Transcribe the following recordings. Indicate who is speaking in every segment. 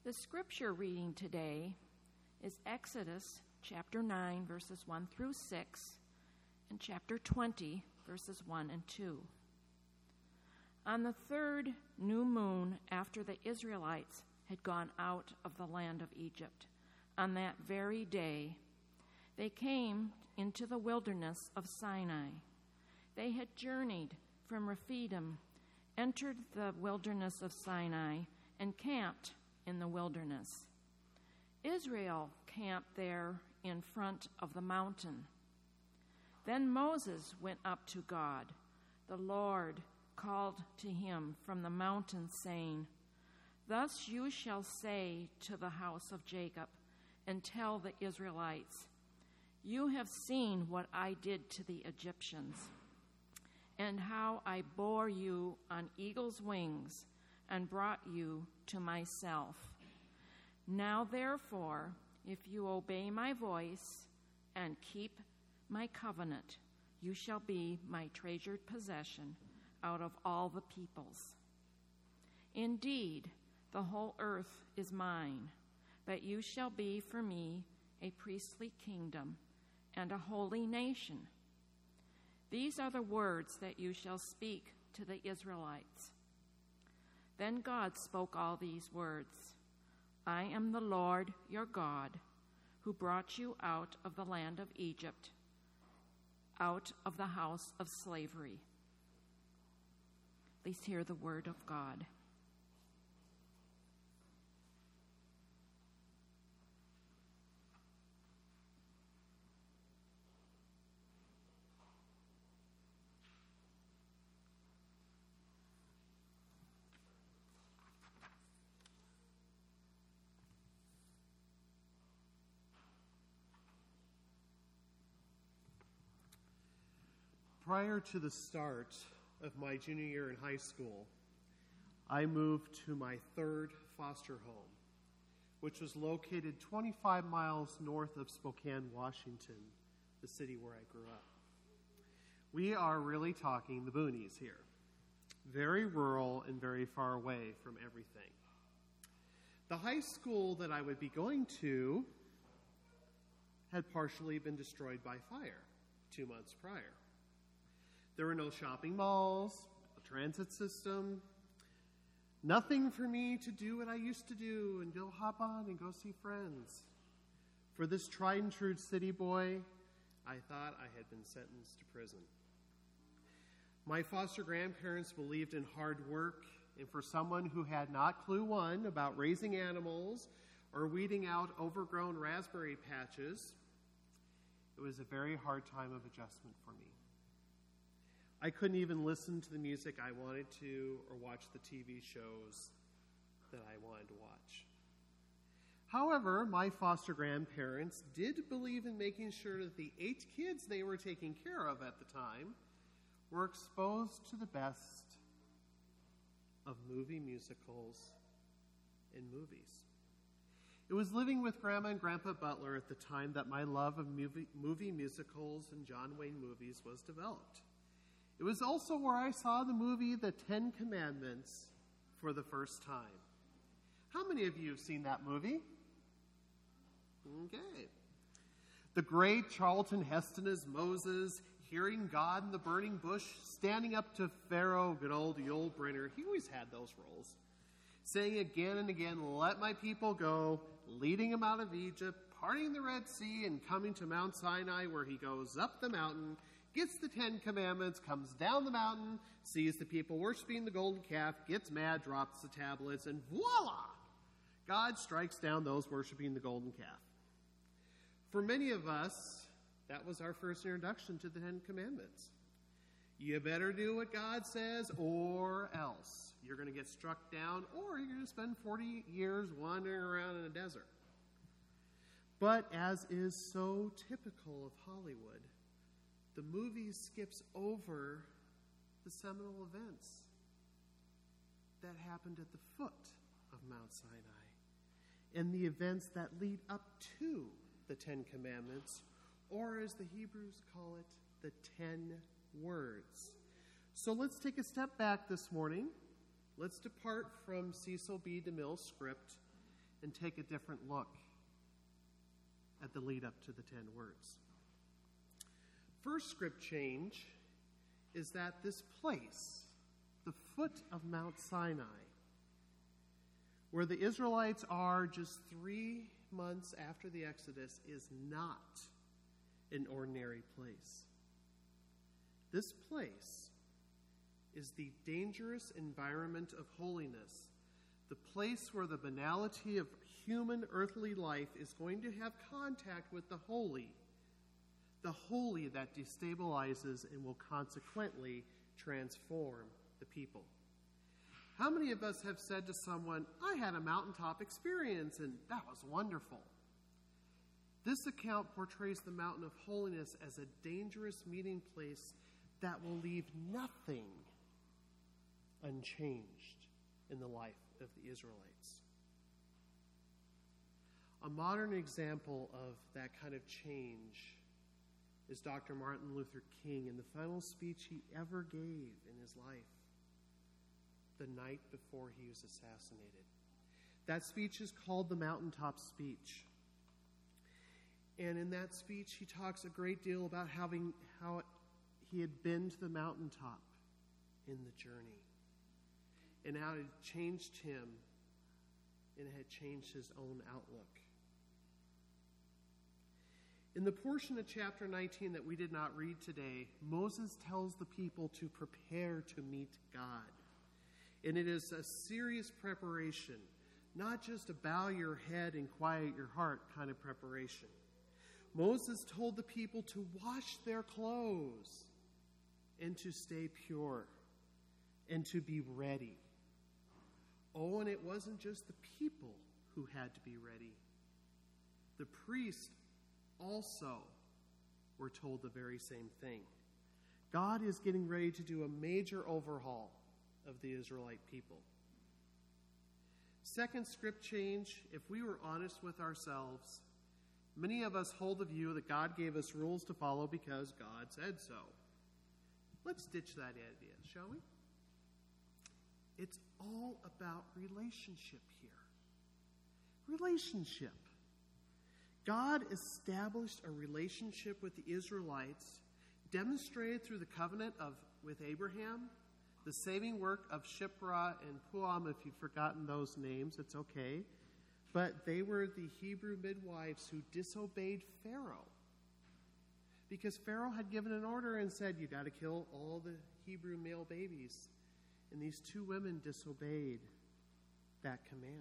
Speaker 1: The scripture reading today is Exodus chapter 9, verses 1 through 6, and chapter 20, verses 1 and 2. On the third new moon after the Israelites had gone out of the land of Egypt, on that very day, they came into the wilderness of Sinai. They had journeyed from Rephidim, entered the wilderness of Sinai, and camped in the wilderness. Israel camped there in front of the mountain. Then Moses went up to God. The Lord called to him from the mountain, saying, "Thus you shall say to the house of Jacob, and tell the Israelites, you have seen what I did to the Egyptians, and how I bore you on eagle's wings and brought you to myself. Now therefore, if you obey my voice and keep my covenant, you shall be my treasured possession out of all the peoples. Indeed, the whole earth is mine, but you shall be for me a priestly kingdom and a holy nation. These are the words that you shall speak to the Israelites." Then God spoke all these words. "I am the Lord your God, who brought you out of the land of Egypt, out of the house of slavery." Please hear the word of God.
Speaker 2: Prior to the start of my junior year in high school, I moved to my third foster home, which was located 25 miles north of Spokane, Washington, the city where I grew up. We are really talking the boonies here. Very rural and very far away from everything. The high school that I would be going to had partially been destroyed by fire 2 months prior. There were no shopping malls, a transit system, nothing for me to do what I used to do and go hop on and go see friends. For this tried and true city boy, I thought I had been sentenced to prison. My foster grandparents believed in hard work, and for someone who had not clue one about raising animals or weeding out overgrown raspberry patches, it was a very hard time of adjustment for me. I couldn't even listen to the music I wanted to or watch the TV shows that I wanted to watch. However, my foster grandparents did believe in making sure that the 8 kids they were taking care of at the time were exposed to the best of movie musicals and movies. It was living with Grandma and Grandpa Butler at the time that my love of movie musicals and John Wayne movies was developed. It was also where I saw the movie The 10 Commandments for the first time. How many of you have seen that movie? Okay. The great Charlton Heston as Moses, hearing God in the burning bush, standing up to Pharaoh, good old Yul Brynner. He always had those roles. Saying again and again, "Let my people go," leading them out of Egypt, parting the Red Sea, and coming to Mount Sinai, where he goes up the mountain, gets the 10 Commandments, comes down the mountain, sees the people worshiping the golden calf, gets mad, drops the tablets, and voila! God strikes down those worshiping the golden calf. For many of us, that was our first introduction to the 10 Commandments. You better do what God says, or else you're going to get struck down, or you're going to spend 40 years wandering around in a desert. But as is so typical of Hollywood, the movie skips over the seminal events that happened at the foot of Mount Sinai and the events that lead up to the 10 Commandments, or as the Hebrews call it, the 10 Words. So let's take a step back this morning. Let's depart from Cecil B. DeMille's script and take a different look at the lead up to the 10 words. First script change is that this place, the foot of Mount Sinai, where the Israelites are just 3 months after the Exodus, is not an ordinary place. This place is the dangerous environment of holiness, the place where the banality of human earthly life is going to have contact with the holy that destabilizes and will consequently transform the people. How many of us have said to someone, I had a mountaintop experience and that was wonderful? This account portrays the mountain of holiness as a dangerous meeting place that will leave nothing unchanged in the life of the Israelites. A modern example of that kind of change is Dr. Martin Luther King in the final speech he ever gave in his life, the night before he was assassinated. That speech is called the Mountaintop Speech. And in that speech, he talks a great deal about how he had been to the mountaintop in the journey, and how it had changed him and it had changed his own outlook. In the portion of chapter 19 that we did not read today, Moses tells the people to prepare to meet God. And it is a serious preparation, not just a bow your head and quiet your heart kind of preparation. Moses told the people to wash their clothes and to stay pure and to be ready. Oh, and it wasn't just the people who had to be ready. The priests also were told the very same thing. God is getting ready to do a major overhaul of the Israelite people. Second script change, if we were honest with ourselves, many of us hold the view that God gave us rules to follow because God said so. Let's ditch that idea, shall we? It's all about relationship here. Relationship. God established a relationship with the Israelites, demonstrated through the covenant with Abraham, the saving work of Shiphrah and Puah. If you've forgotten those names, it's okay. But they were the Hebrew midwives who disobeyed Pharaoh, because Pharaoh had given an order and said, you got to kill all the Hebrew male babies. And these 2 women disobeyed that command.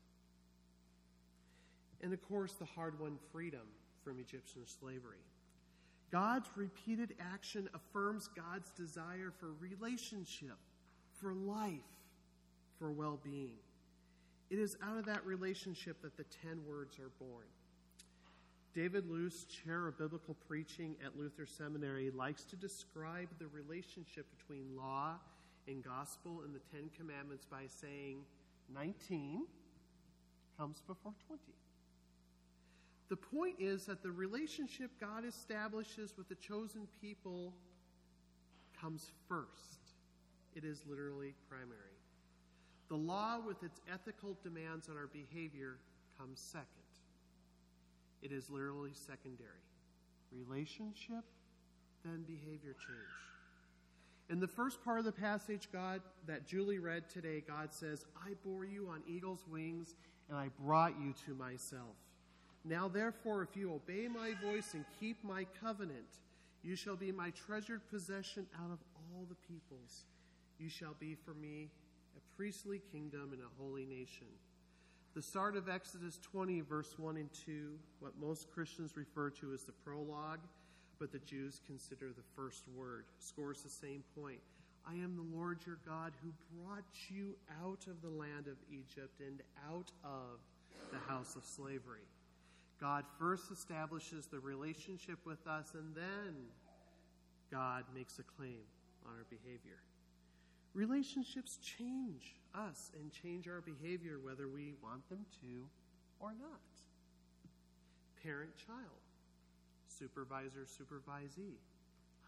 Speaker 2: And of course, the hard-won freedom from Egyptian slavery. God's repeated action affirms God's desire for relationship, for life, for well-being. It is out of that relationship that the 10 words are born. David Luce, chair of biblical preaching at Luther Seminary, likes to describe the relationship between law and gospel in the 10 Commandments by saying 19 comes before 20. The point is that the relationship God establishes with the chosen people comes first. It is literally primary. The law with its ethical demands on our behavior comes second. It is literally secondary. Relationship, then behavior change. In the first part of the passage that Julie read today, God says, I bore you on eagle's wings, and I brought you to myself. Now therefore, if you obey my voice and keep my covenant, you shall be my treasured possession out of all the peoples. You shall be for me a priestly kingdom and a holy nation. The start of Exodus 20, verse 1 and 2, what most Christians refer to as the prologue, but the Jews consider the first word, scores the same point. I am the Lord your God who brought you out of the land of Egypt and out of the house of slavery. God first establishes the relationship with us, and then God makes a claim on our behavior. Relationships change us and change our behavior whether we want them to or not. Parent-child, supervisor-supervisee,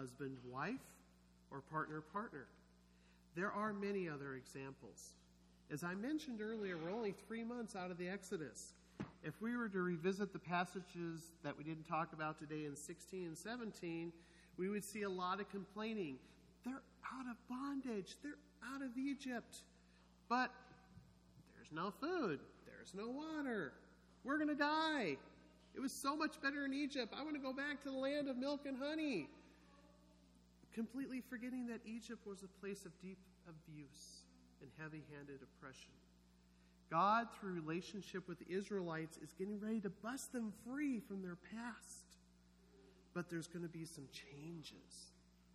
Speaker 2: husband-wife, or partner-partner. There are many other examples. As I mentioned earlier, we're only 3 months out of the Exodus. If we were to revisit the passages that we didn't talk about today in 16 and 17, we would see a lot of complaining. They're out of bondage. They're out of Egypt. But there's no food. There's no water. We're going to die. It was so much better in Egypt. I want to go back to the land of milk and honey. Completely forgetting that Egypt was a place of deep abuse and heavy-handed oppression. God, through relationship with the Israelites, is getting ready to bust them free from their past. But there's going to be some changes.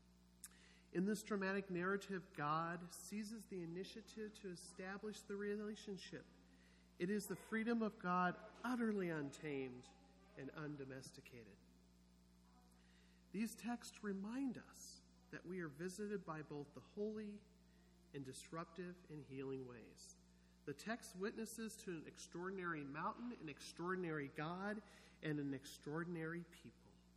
Speaker 2: In this dramatic narrative, God seizes the initiative to establish the relationship. It is the freedom of God utterly untamed and undomesticated. These texts remind us that we are visited by both the holy and disruptive and healing ways. The text witnesses to an extraordinary mountain, an extraordinary God, and an extraordinary people.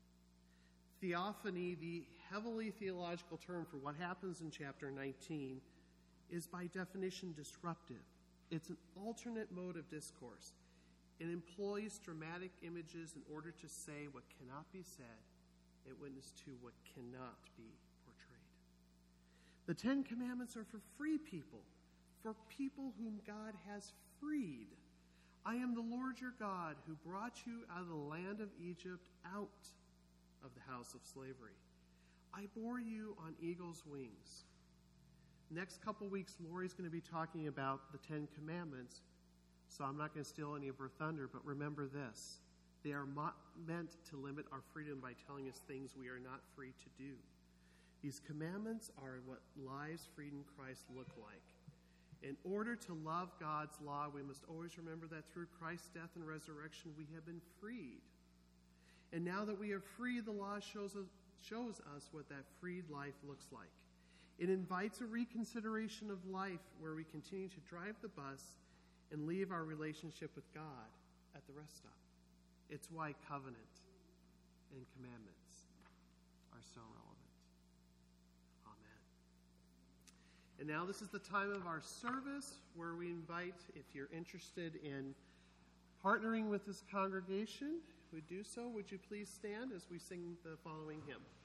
Speaker 2: Theophany, the heavily theological term for what happens in chapter 19, is by definition disruptive. It's an alternate mode of discourse. It employs dramatic images in order to say what cannot be said and witness to what cannot be portrayed. The Ten Commandments are for free people, for people whom God has freed. I am the Lord your God who brought you out of the land of Egypt, out of the house of slavery. I bore you on eagle's wings. Next couple weeks, Lori's going to be talking about the Ten Commandments, so I'm not going to steal any of her thunder, but remember this. They are meant to limit our freedom by telling us things we are not free to do. These commandments are what lives freed in Christ look like. In order to love God's law, we must always remember that through Christ's death and resurrection, we have been freed. And now that we are free, the law shows us what that freed life looks like. It invites a reconsideration of life where we continue to drive the bus and leave our relationship with God at the rest stop. It's why covenant and commandments are so relevant. Amen. And now this is the time of our service where we invite, if you're interested in partnering with this congregation, would do so. Would you please stand as we sing the following hymn?